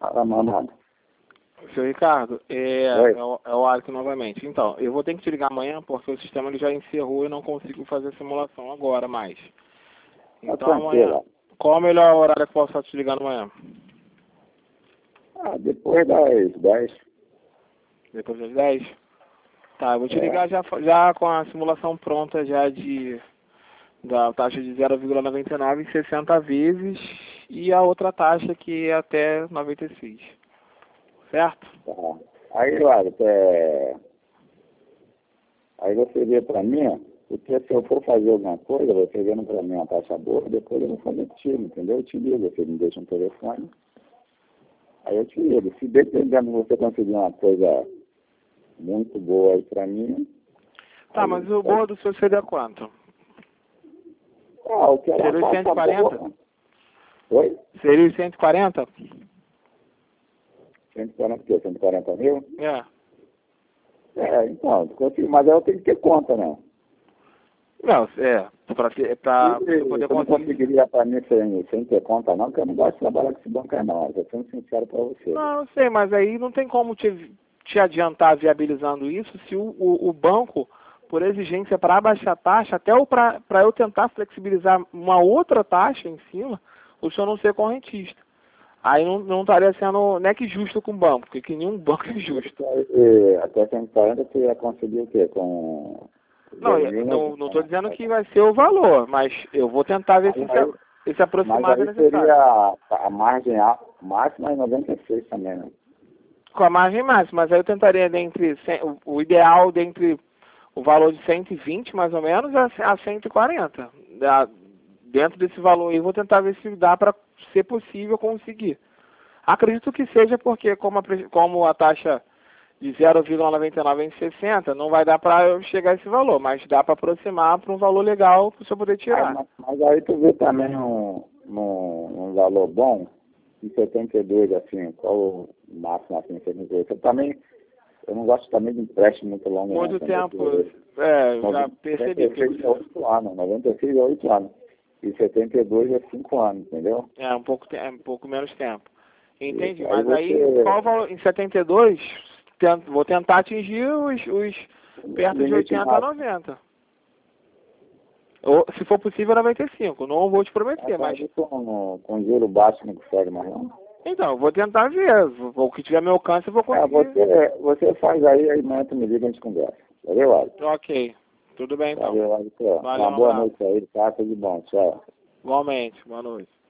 Fala, mamãe. Seu Ricardo, Oi. é o Alisson novamente. Então, eu vou ter que te ligar amanhã porque o sistema ele já encerrou e não consigo fazer a simulação agora mais. Tá Então amanhã, tranquila. qual é o melhor horário que eu posso estar te ligando amanhã? Ah, depois das 10. Depois das 10? Tá, eu vou te É. ligar já com a simulação pronta já da taxa de 0,99 em 60 vezes e a outra taxa que é até 96. Certo? Tá. Aí, Lago, aí você vê pra mim, porque se eu for fazer alguma coisa, você vendo pra mim uma taxa boa, depois eu vou fazer contigo, entendeu? Eu te ligo, você me deixa um telefone, aí eu te ligo. Se dependendo de você conseguir uma coisa muito boa aí pra mim... Tá, aí mas o pode... boa do seu seria quanto? Ah, eu quero Seria uma os taxa 140? boa. Oi? Seria os 140? 140 o quê? 140 mil? É. É, então, mas aí eu tenho que ter conta, né? Não, pra você poder Eu não conseguir. conseguiria para mim sem ter conta não, porque eu não gosto de trabalhar com esse banco aí não, eu sendo sincero para você. Não, eu sei, mas aí não tem como te adiantar viabilizando isso se o banco, por exigência para abaixar a taxa, até para eu tentar flexibilizar uma outra taxa em cima, o senhor não ser correntista. Aí não estaria sendo, não é que justo com o banco, porque que nenhum banco é justo. Até 140 você ia conseguir o quê? Com Não, 2.000, não estou dizendo que vai ser o valor, mas eu vou tentar ver se mas aproximar é aí necessário. seria a margem máxima é 96 também, né? Com a margem máxima, mas aí eu tentaria o ideal dentre o valor de 120 mais ou menos a 140. Dentro desse valor aí, eu vou tentar ver se dá para ser possível conseguir. Acredito que seja porque como a taxa de 0,99 é em 60, não vai dar para eu chegar a esse valor, mas dá para aproximar para um valor legal para o senhor poder tirar. Mas aí tu vê também um valor bom, em 72, assim, qual o máximo assim, 72. Eu também, eu não gosto também de empréstimo muito longo, não. Muito Entendeu? tempo, eu já percebi. 96 é 8 anos, 96 é 8 anos. E 72 é 5 anos, entendeu? É um pouco menos tempo. Entendi, Isso. mas aí qual o valor? Em 72, vou tentar atingir os perto de Limite 80 a máximo. 90. Ou, se for possível, 95. Não vou te prometer, mas... Com juro baixo não consegue mais, não. Então, eu vou tentar ver. O que tiver meu alcance, eu vou conseguir. Você faz aí amanhã tu me liga e a gente conversa. Valeu, Alisson? Ok. Tudo bem, então. Valeu, Alisson. Valeu, Uma um boa abraço. noite aí, tá? Tudo bom, tchau. Igualmente. Boa noite.